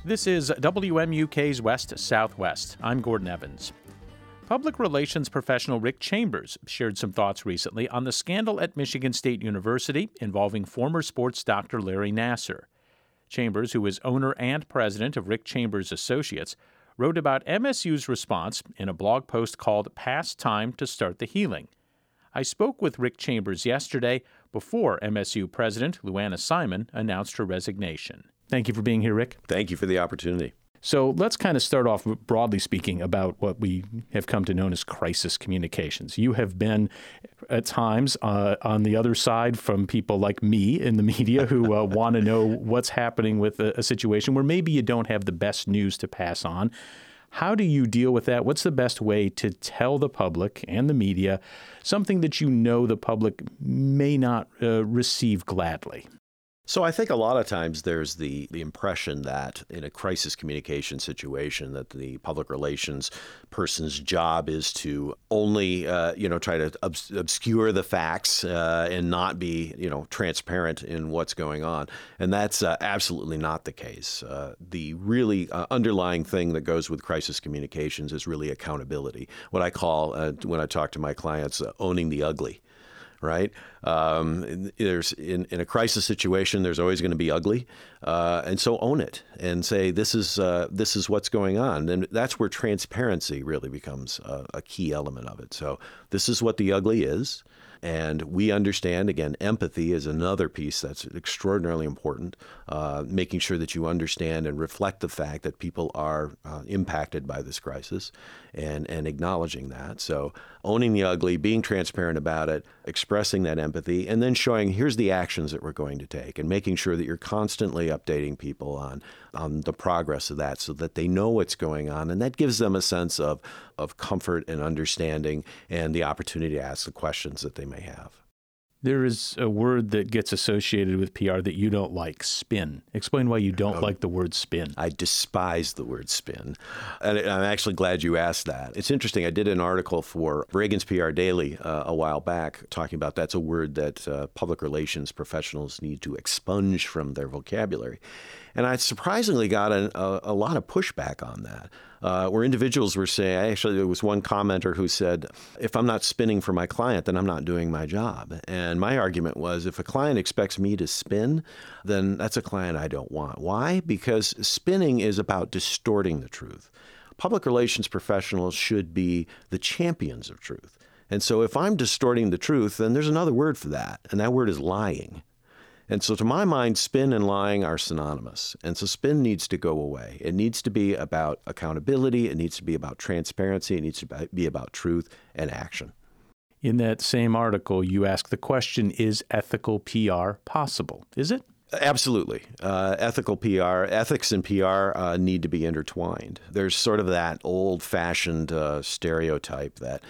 This is WMUK's West Southwest. I'm Gordon Evans. Public relations professional Rick Chambers shared some thoughts recently on the scandal at Michigan State University involving former sports doctor Larry Nassar. Chambers, who is owner and president of Rick Chambers Associates, wrote about MSU's response in a blog post called Past Time to Start the Healing. I spoke with Rick Chambers yesterday before MSU President Lou Anna Simon announced her resignation. Thank you for being here, Rick. Thank you for the opportunity. So let's kind of start off broadly speaking about what we have come to know as crisis communications. You have been at times on the other side from people like me in the media who want to know what's happening with a situation where maybe you don't have the best news to pass on. How do you deal with that? What's the best way to tell the public and the media something that you know the public may not receive gladly? So I think a lot of times there's the impression that in a crisis communication situation that the public relations person's job is to only, try to obscure the facts and not be, transparent in what's going on. And that's absolutely not the case. The really underlying thing that goes with crisis communications is really accountability. What I call, when I talk to my clients, owning the ugly. Right? There's in a crisis situation, there's always going to be ugly, and so own it and say this is what's going on, and that's where transparency really becomes a key element of it. So this is what the ugly is. And we understand, again, empathy is another piece that's extraordinarily important, making sure that you understand and reflect the fact that people are impacted by this crisis and acknowledging that. So owning the ugly, being transparent about it, expressing that empathy, and then showing here's the actions that we're going to take and making sure that you're constantly updating people on the progress of that so that they know what's going on. And that gives them a sense of comfort and understanding and the opportunity to ask the questions that they may have. There is a word that gets associated with PR that you don't like, spin. Explain why you don't like the word spin. I despise the word spin. And I'm actually glad you asked that. It's interesting. I did an article for Reagan's PR Daily a while back talking about that's a word that public relations professionals need to expunge from their vocabulary. And I surprisingly got a lot of pushback on that. Where individuals were saying, actually, there was one commenter who said, if I'm not spinning for my client, then I'm not doing my job. And my argument was, if a client expects me to spin, then that's a client I don't want. Why? Because spinning is about distorting the truth. Public relations professionals should be the champions of truth. And so if I'm distorting the truth, then there's another word for that, and that word is lying. And so to my mind, spin and lying are synonymous. And so spin needs to go away. It needs to be about accountability. It needs to be about transparency. It needs to be about truth and action. In that same article, you ask the question, is ethical PR possible? Is it? Absolutely. Ethical PR, ethics and PR need to be intertwined. There's sort of that old-fashioned stereotype that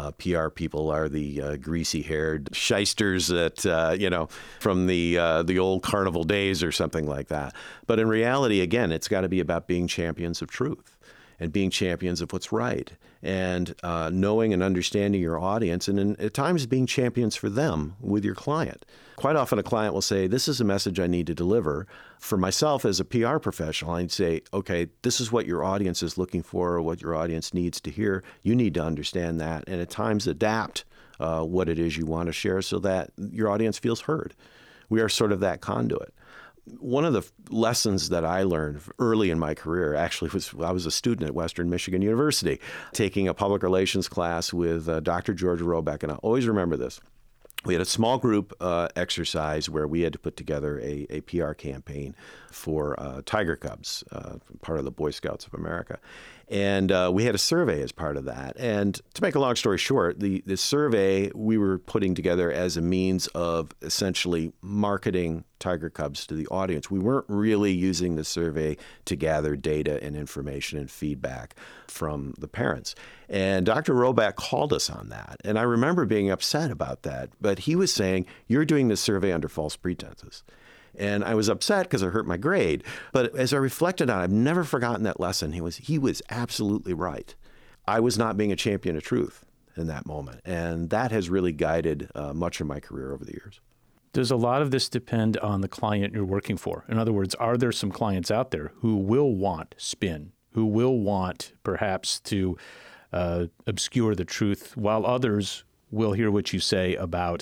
PR people are the greasy-haired shysters that, from the old carnival days or something like that. But in reality, again, it's got to be about being champions of truth and being champions of what's right and knowing and understanding your audience and at times being champions for them with your client. Quite often a client will say, this is a message I need to deliver. For myself as a PR professional, I'd say, okay, this is what your audience is looking for or what your audience needs to hear. You need to understand that and at times adapt what it is you want to share so that your audience feels heard. We are sort of that conduit. One of the lessons that I learned early in my career actually was I was a student at Western Michigan University taking a public relations class with Dr. George Roback, and I always remember this. We had a small group exercise where we had to put together a PR campaign for Tiger Cubs, part of the Boy Scouts of America. And we had a survey as part of that. And to make a long story short, the survey we were putting together as a means of essentially marketing Tiger Cubs to the audience. We weren't really using the survey to gather data and information and feedback from the parents. And Dr. Roback called us on that. And I remember being upset about that. But he was saying, you're doing this survey under false pretenses. And I was upset because it hurt my grade. But as I reflected on it, I've never forgotten that lesson. He was absolutely right. I was not being a champion of truth in that moment. And that has really guided much of my career over the years. Does a lot of this depend on the client you're working for? In other words, are there some clients out there who will want spin, who will want perhaps to obscure the truth, while others will hear what you say about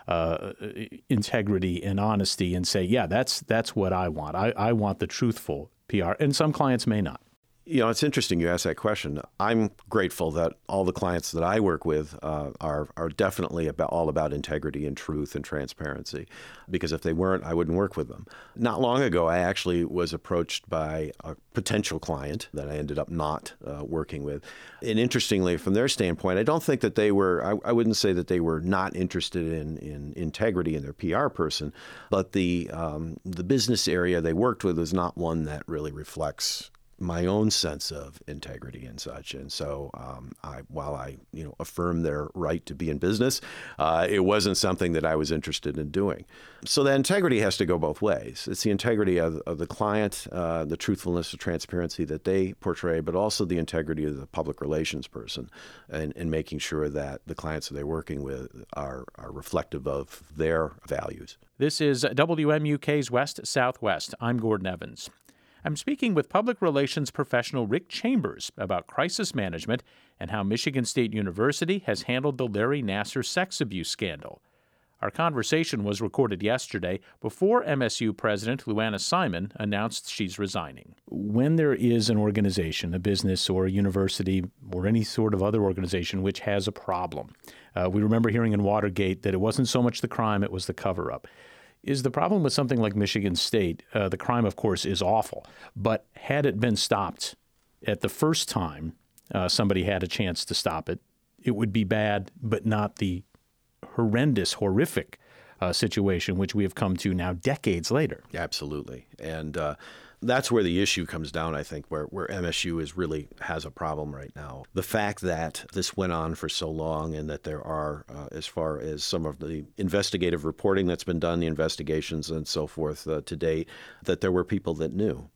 integrity and honesty and say, yeah, that's what I want. I want the truthful PR. And some clients may not. You know, it's interesting you asked that question. I'm grateful that all the clients that I work with are definitely all about integrity and truth and transparency, because if they weren't, I wouldn't work with them. Not long ago, I actually was approached by a potential client that I ended up not working with. And interestingly, from their standpoint, I don't think that they were, I wouldn't say that they were not interested in integrity in their PR person, but the business area they worked with was not one that really reflects my own sense of integrity and such. And so while I affirm their right to be in business, it wasn't something that I was interested in doing. So that integrity has to go both ways. It's the integrity of the client, the truthfulness, the transparency that they portray, but also the integrity of the public relations person and making sure that the clients that they're working with are reflective of their values. This is WMUK's West Southwest. I'm Gordon Evans. I'm speaking with public relations professional Rick Chambers about crisis management and how Michigan State University has handled the Larry Nassar sex abuse scandal. Our conversation was recorded yesterday before MSU President Lou Anna Simon announced she's resigning. When there is an organization, a business or a university or any sort of other organization which has a problem, we remember hearing in Watergate that it wasn't so much the crime, it was the cover-up. Is the problem with something like Michigan State, the crime, of course, is awful, but had it been stopped at the first time somebody had a chance to stop it, it would be bad, but not the horrendous, horrific situation which we have come to now decades later. Absolutely. And that's where the issue comes down, I think, where MSU really has a problem right now. The fact that this went on for so long and that there are, as far as some of the investigative reporting that's been done, the investigations and so forth to date, that there were people that knew.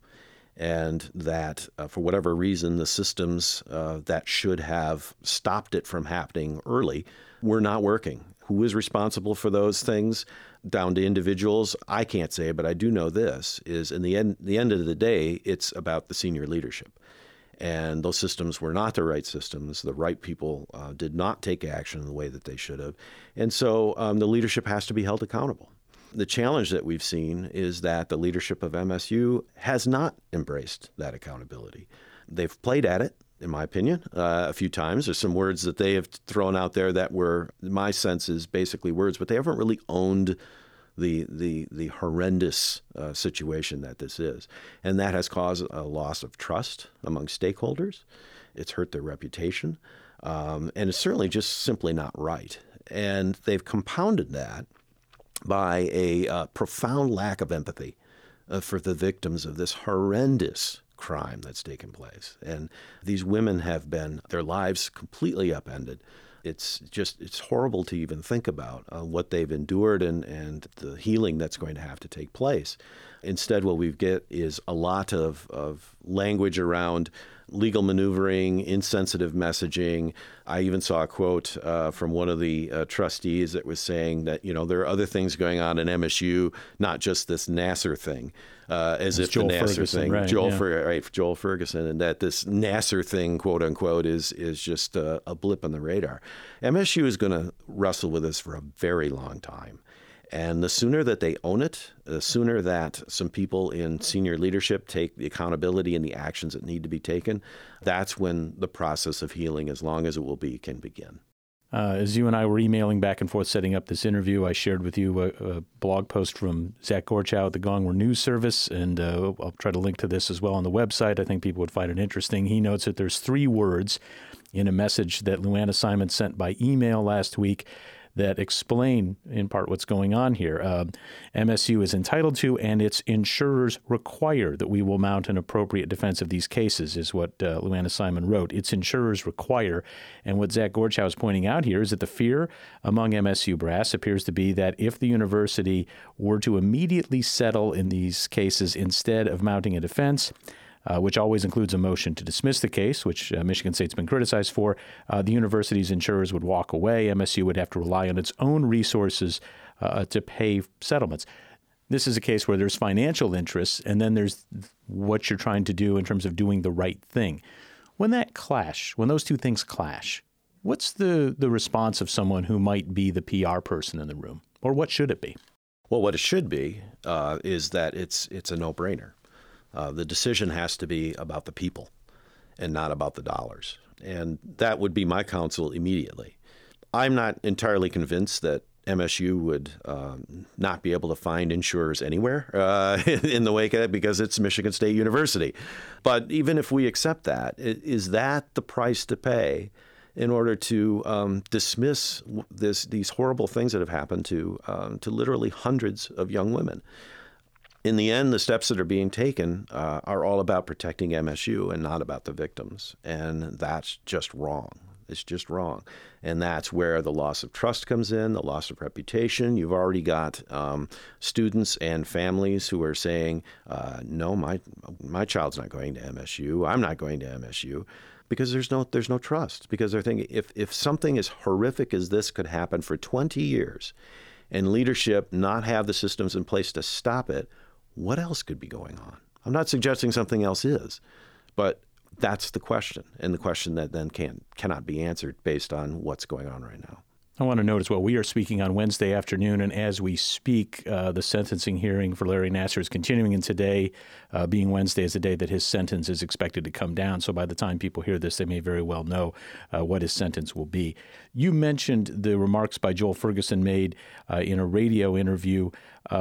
And that for whatever reason, the systems that should have stopped it from happening early were not working. Who is responsible for those things? Down to individuals, I can't say, but I do know this, is in the end of the day, it's about the senior leadership. And those systems were not the right systems. The right people did not take action in the way that they should have. And so the leadership has to be held accountable. The challenge that we've seen is that the leadership of MSU has not embraced that accountability. They've played at it, in my opinion, a few times. There's some words that they have thrown out there that were, my sense is basically words, but they haven't really owned the horrendous situation that this is. And that has caused a loss of trust among stakeholders. It's hurt their reputation. And it's certainly just simply not right. And they've compounded that by a profound lack of empathy for the victims of this horrendous crime that's taken place. And these women have been, their lives completely upended. It's horrible to even think about what they've endured and the healing that's going to have to take place. Instead, what we get is a lot of language around legal maneuvering, insensitive messaging. I even saw a quote from one of the trustees that was saying that, there are other things going on in MSU, not just this Nassar thing, as if Joel the Nassar Ferguson, thing, right, Joel Ferguson, and that this Nassar thing, quote unquote, is just a blip on the radar. MSU is going to wrestle with this for a very long time. And the sooner that they own it, the sooner that some people in senior leadership take the accountability and the actions that need to be taken, that's when the process of healing, as long as it will be, can begin. As you and I were emailing back and forth setting up this interview, I shared with you a blog post from Zach Gorchow at the Gongwer News Service, and I'll try to link to this as well on the website. I think people would find it interesting. He notes that there's 3 words in a message that Lou Anna Simon sent by email last week that explain, in part, what's going on here. MSU is entitled to, and its insurers require that we will mount an appropriate defense of these cases, is what Lou Anna Simon wrote. Its insurers require. And what Zach Gorchow is pointing out here is that the fear among MSU brass appears to be that if the university were to immediately settle in these cases instead of mounting a defense, which always includes a motion to dismiss the case, which Michigan State's been criticized for, the university's insurers would walk away. MSU would have to rely on its own resources to pay settlements. This is a case where there's financial interests, and then there's what you're trying to do in terms of doing the right thing. When those two things clash, what's the response of someone who might be the PR person in the room, or what should it be? Well, what it should be is that it's a no-brainer. The decision has to be about the people and not about the dollars. And that would be my counsel immediately. I'm not entirely convinced that MSU would not be able to find insurers anywhere in the wake of it because it's Michigan State University. But even if we accept that, is that the price to pay in order to dismiss these horrible things that have happened to literally hundreds of young women? In the end, the steps that are being taken are all about protecting MSU and not about the victims. And that's just wrong. It's just wrong. And that's where the loss of trust comes in, the loss of reputation. You've already got students and families who are saying, no, my child's not going to MSU. I'm not going to MSU. Because there's no trust. Because they're thinking, if something as horrific as this could happen for 20 years and leadership not have the systems in place to stop it, what else could be going on? I'm not suggesting something else is, but that's the question, and the question that then cannot be answered based on what's going on right now. I want to note as well, we are speaking on Wednesday afternoon, and as we speak, the sentencing hearing for Larry Nassar is continuing, and today, being Wednesday, is the day that his sentence is expected to come down. So by the time people hear this, they may very well know what his sentence will be. You mentioned the remarks by Joel Ferguson made in a radio interview.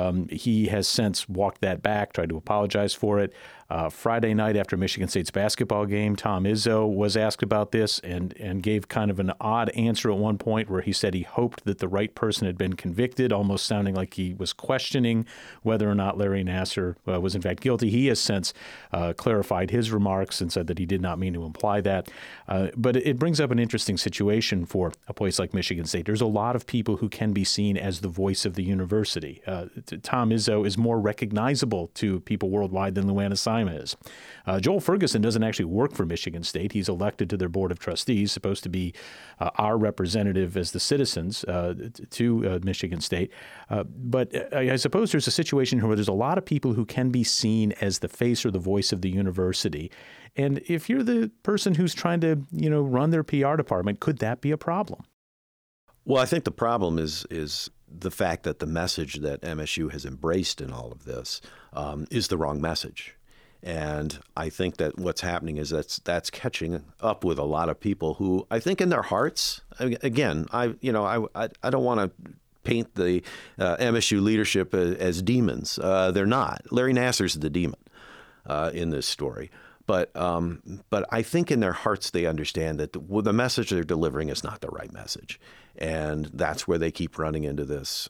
He has since walked that back, tried to apologize for it. Friday night after Michigan State's basketball game, Tom Izzo was asked about this and gave kind of an odd answer at one point where he said he hoped that the right person had been convicted, almost sounding like he was questioning whether or not Larry Nassar was in fact guilty. He has since clarified his remarks and said that he did not mean to imply that. But it brings up an interesting situation for a place like Michigan State. There's a lot of people who can be seen as the voice of the university. Tom Izzo is more recognizable to people worldwide than Lou Anna Simon is. Joel Ferguson doesn't actually work for Michigan State. He's elected to their board of trustees, supposed to be our representative as the citizens to Michigan State. But I suppose there's a situation where there's a lot of people who can be seen as the face or the voice of the university. And if you're the person who's trying to, run their PR department, could that be a problem? Well, I think the problem is the fact that the message that MSU has embraced in all of this is the wrong message. And I think that what's happening is that's catching up with a lot of people who I think in their hearts, again, I don't want to paint the MSU leadership as demons. They're not. Larry Nassar's the demon in this story. But I think in their hearts they understand that the message they're delivering is not the right message, and that's where they keep running into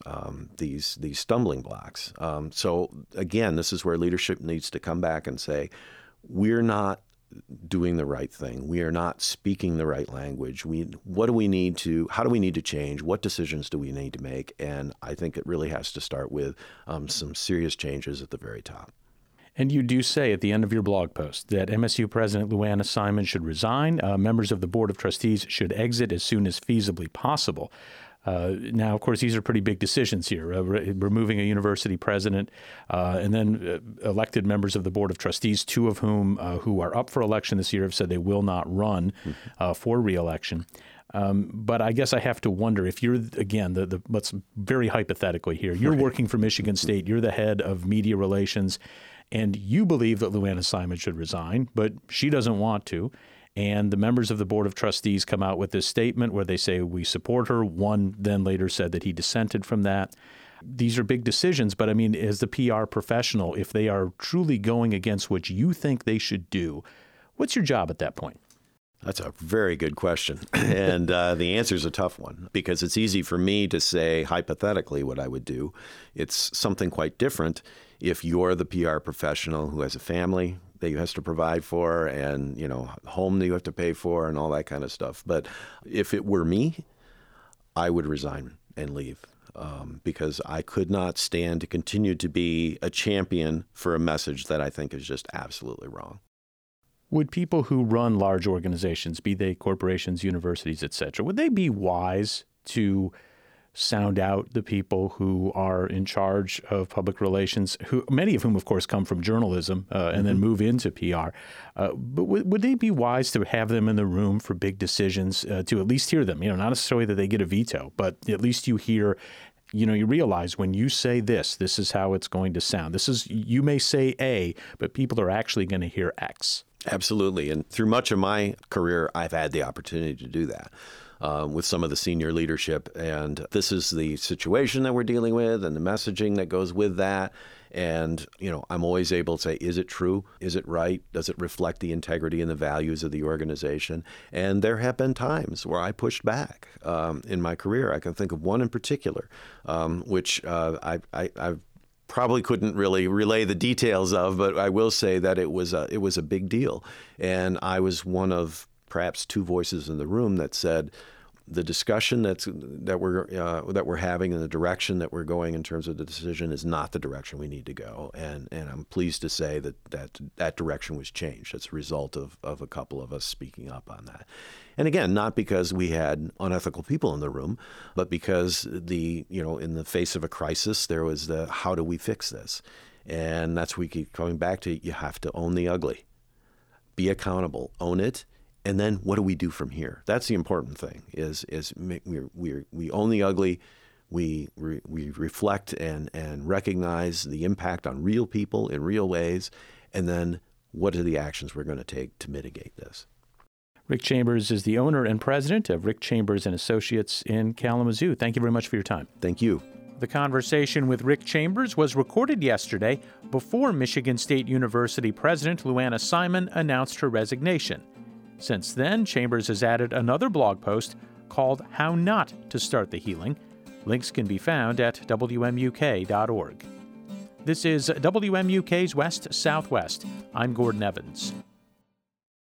these stumbling blocks. So again, this is where leadership needs to come back and say, we're not doing the right thing. We are not speaking the right language. How do we need to change? What decisions do we need to make? And I think it really has to start with some serious changes at the very top. And you do say at the end of your blog post that MSU President Lou Anna Simon should resign. Members of the Board of Trustees should exit as soon as feasibly possible. Now, of course, these are pretty big decisions here, removing a university president and then elected members of the Board of Trustees, two of whom who are up for election this year have said they will not run for re-election. But I guess I have to wonder if you're, again, let's very hypothetically here, you're working for Michigan State, you're the head of media relations, and you believe that Lou Anna Simon should resign, but she doesn't want to. And the members of the Board of Trustees come out with this statement where they say, we support her. One then later said that he dissented from that. These are big decisions, but I mean, as the PR professional, if they are truly going against what you think they should do, what's your job at that point? That's a very good question. And the answer is a tough one because it's easy for me to say hypothetically what I would do. It's something quite different if you're the PR professional who has a family that you has to provide for and, home that you have to pay for and all that kind of stuff. But if it were me, I would resign and leave because I could not stand to continue to be a champion for a message that I think is just absolutely wrong. Would people who run large organizations, be they corporations, universities, et cetera, would they be wise to sound out the people who are in charge of public relations, who many of whom, of course, come from journalism and then move into PR. But would they be wise to have them in the room for big decisions, to at least hear them? Not necessarily that they get a veto, but at least you hear, you realize when you say this is how it's going to sound. You may say A, but people are actually going to hear X. Absolutely. And through much of my career, I've had the opportunity to do that. With some of the senior leadership. And this is the situation that we're dealing with and the messaging that goes with that. And, I'm always able to say, is it true? Is it right? Does it reflect the integrity and the values of the organization? And there have been times where I pushed back in my career. I can think of one in particular, which I probably couldn't really relay the details of, but I will say that it was a big deal. And I was one of perhaps two voices in the room that said the discussion that we're having and the direction that we're going in terms of the decision is not the direction we need to go. And I'm pleased to say that direction was changed as a result of a couple of us speaking up on that. And again, not because we had unethical people in the room, but because in the face of a crisis, there was the how do we fix this? And that's what we keep coming back to. You have to own the ugly. Be accountable. Own it. And then what do we do from here? That's the important thing, is we own the ugly, we reflect and recognize the impact on real people in real ways, and then what are the actions we're going to take to mitigate this? Rick Chambers is the owner and president of Rick Chambers and Associates in Kalamazoo. Thank you very much for your time. Thank you. The conversation with Rick Chambers was recorded yesterday before Michigan State University President Luana Simon announced her resignation. Since then, Chambers has added another blog post called How Not to Start the Healing. Links can be found at WMUK.org. This is WMUK's West Southwest. I'm Gordon Evans.